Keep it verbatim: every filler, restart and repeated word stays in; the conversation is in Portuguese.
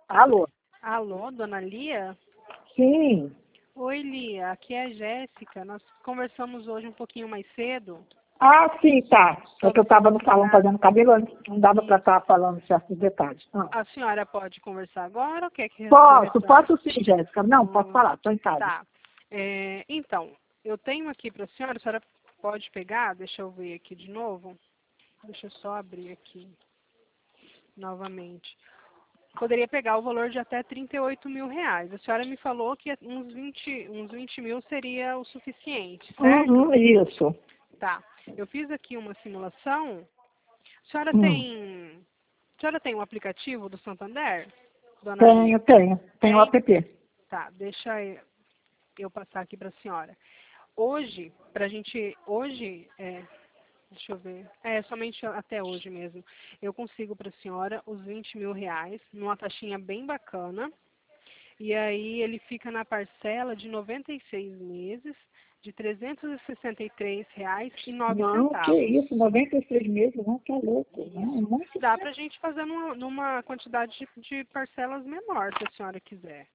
Alô? Alô, dona Lia? Sim. Oi, Lia, aqui é a Jéssica. Nós conversamos hoje um pouquinho mais cedo. Ah, sim, tá. É que eu estava no salão Ah, fazendo cabelo, não dava para estar falando certos detalhes. Ah. A senhora pode conversar agora ou quer que eu Posso, retorne? posso sim, Jéssica. Não, posso Hum, falar, estou em casa. Tá. É, então, eu tenho aqui para a senhora, a senhora pode pegar, deixa eu ver aqui de novo. Deixa eu só abrir aqui novamente. Poderia pegar o valor de até trinta e oito mil reais. A senhora me falou que uns vinte, uns vinte mil seria o suficiente, certo? Uhum, isso. Tá. Eu fiz aqui uma simulação. A senhora Hum. tem, a senhora tem um aplicativo do Santander, dona Lia? Tenho, tenho. Tenho o Tem? app. Tá, deixa eu eu passar aqui para a senhora. Hoje, pra gente, hoje, é, deixa eu ver, é somente até hoje mesmo, eu consigo para a senhora os vinte mil reais, numa taxinha bem bacana, e aí ele fica na parcela de noventa e seis meses, de trezentos e sessenta e três reais e nove Não, que centavos. isso, noventa e seis meses, não, tá louco. Não, Isso. não se Dá pra gente fazer numa, numa quantidade de, de parcelas menor, se a senhora quiser.